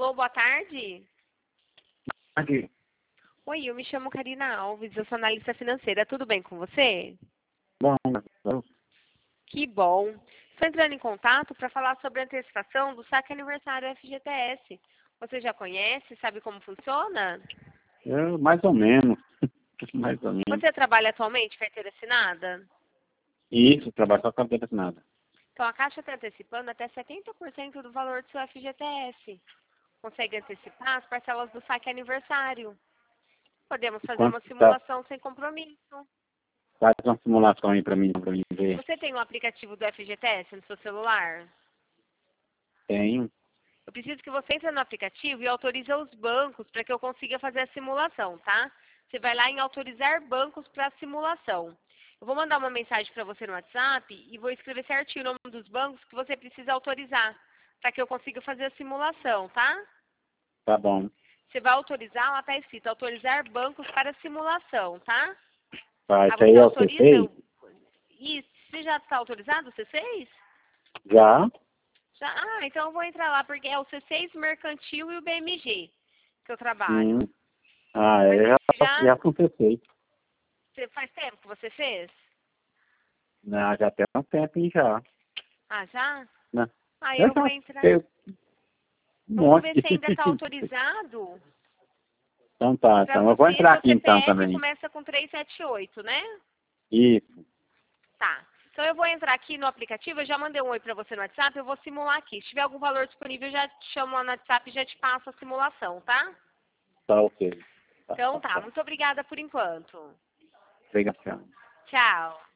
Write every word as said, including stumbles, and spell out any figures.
Alô, boa tarde. Aqui. Oi, eu me chamo Karina Alves, eu sou analista financeira. Tudo bem com você? Bom, Que bom. Estou entrando em contato para falar sobre a antecipação do saque aniversário F G T S. Você já conhece? Sabe como funciona? eu, mais ou menos. Mais ou menos. Você trabalha atualmente carteira assinada? Isso, trabalho só com a nada. Então, a Caixa está antecipando até setenta por cento do valor do seu F G T S. Consegue antecipar as parcelas do saque aniversário. Podemos fazer Quanto uma que tá? simulação sem compromisso. Faz uma simulação aí pra mim, pra mim ver. Você tem um aplicativo do F G T S no seu celular? Tenho. Eu preciso que você entre no aplicativo e autorize os bancos para que eu consiga fazer a simulação, tá? Você vai lá em autorizar bancos para simulação. Eu vou mandar uma mensagem para você no WhatsApp e vou escrever certinho o nome dos bancos que você precisa autorizar para que eu consiga fazer a simulação, tá? Tá bom. Você vai autorizar, lá está escrito, autorizar bancos para simulação, tá? Tá, Aí isso aí você é o C autoriza... seis? o- Isso, você já está autorizado o C seis? Já? Já? Ah, então eu vou entrar lá, porque é o C seis Mercantil e o B M G que eu trabalho. Hum. Ah, Mas é, já, você já... já com C seis. Você, faz tempo que você fez? Não, já tem um tempo aí já. Ah, já? Não. Aí Eu eu vou já entrar... tenho um Eu vou monte ver de... se ainda está autorizado. Então tá, Para então eu vou você, entrar seu aqui então C P F também. começa com trezentos e setenta e oito, né? Isso. Tá. Então eu vou entrar aqui no aplicativo, eu já mandei um oi para você no WhatsApp, eu vou simular aqui. Se tiver algum valor disponível, eu já te chamo lá no WhatsApp e já te passo a simulação, tá? Tá ok. Tá, Então tá, tá, tá. muito obrigada por enquanto. Obrigado. Tchau.